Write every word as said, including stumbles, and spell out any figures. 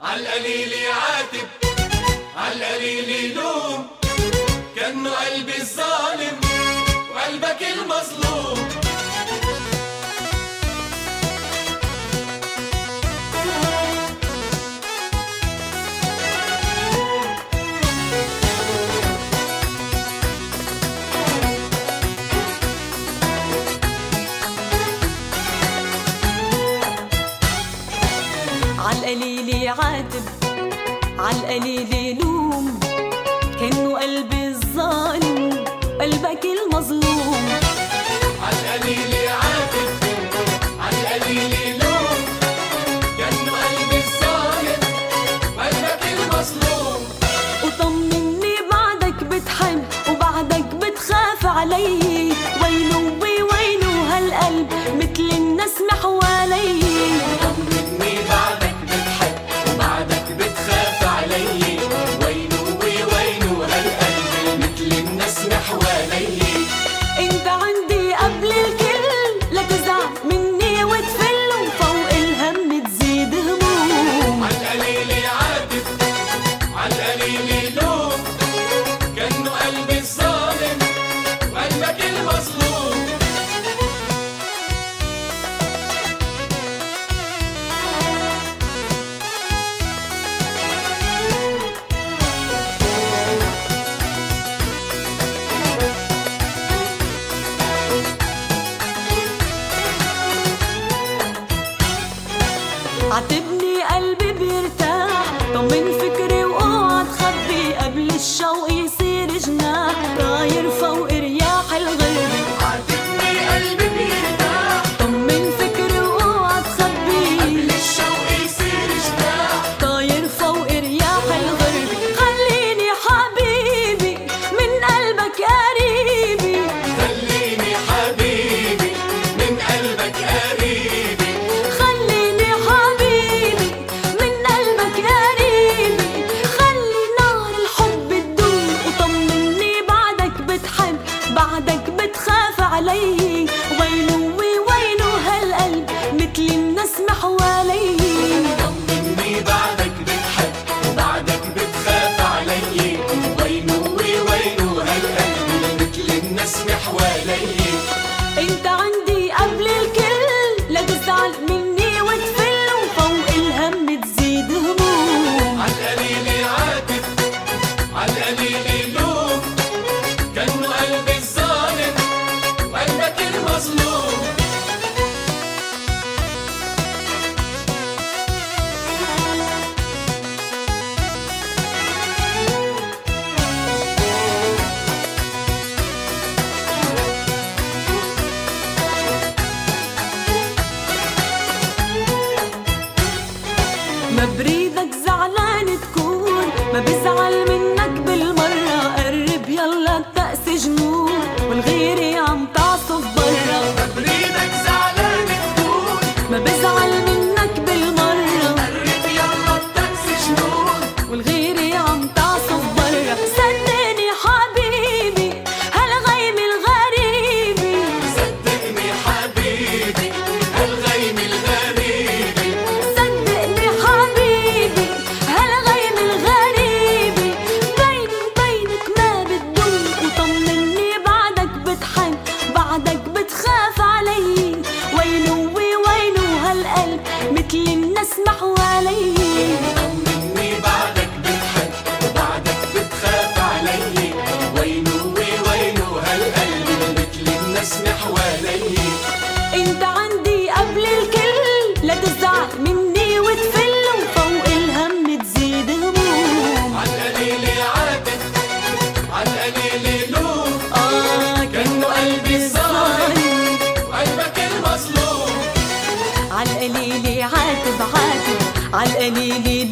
عالقليل يعاتب عالقليل يلوم، كأنه قلبي الظالم وقلبك المظلوم. عالقليل يعاتب عالقليل يلوم، كأنه قلبي الظالم قلبك المظلوم. عالقليل يعاتب عالقليل يلوم، كأنه قلبي الظالم قلبك المظلوم. وطمني بعدك بتحب وبعدك بتخاف علي، وينه وينه هالقلب مثل النسم حوالي. انت عندي قبل الكل، لا تزعل مني وتفل، وفوق الهم تزيد هموم. عالقليل يعاتب عالقليل يلوم، كأنه قلبي الظالم وقلبك المظلوم. عاتبني قلبي بيرتاح، طمن فكري واوعى تخبي، قبل الشوق يصير جناح طاير فوق رياح الغربة. عاتبني قلبي بيرتاح، طمن فكري واوعى تخبي، قبل الشوق يصير جناح طاير فوق رياح الغربة. خليني حبيبي من قلبك قريبي، خليني حبيبي من قلبك قريبي. خليني حبيبي من قلبك قريبي، خلي نار الحب تدوم. وطمني بعدك بتحب بعدك بتخاف علي، وينه وينه هالقلب مثل النسم حوالي. طمني بعدك بتحب وبعدك بتخاف علي، وينه وينه هالقلب مثل النسم حوالي. انت عندي قبل الكل، لا تزعل مني وتفل، وفوق الهم تزيد هموم. عالقليل يعاتب عالقليل يلوم، كأنه قلبي الظالم وقلبك المظلوم. ما بريدك زعلان تكون، ما بزعل منك بالمرة، قرب يلا التأس جنون، والغيرة عم تعصف برا. بريدك زعلان تكون، ما بزعل منك بالمرة، قرب يلا التأس جنون، والغيرة عم تعصف برا. صدقني حبيبي هالغيم الغريبي، صدقني حبيبي هالغيم الغريبي. صدقني حبيبي هالغيم الغريبي، بيني وبينك ما بتدوم. وطمني بعدك بتحب بعدك بتخاف علي، وينه وينه هالقلب مثل النسم حوالي. طمني بعدك بتحب وبعدك بتخاف علي، وينه وينه هالقلب مثل النسم حوالي. انت عندي قبل الكل، لا تزعل مني وتفل، وفوق الهم تزيد هموم. عالقليل يعاتب عالقليل يلوم، اه كأنه قلبي الظالم وقلبك المظلوم. عالقليل عاتب عاتب عالقليل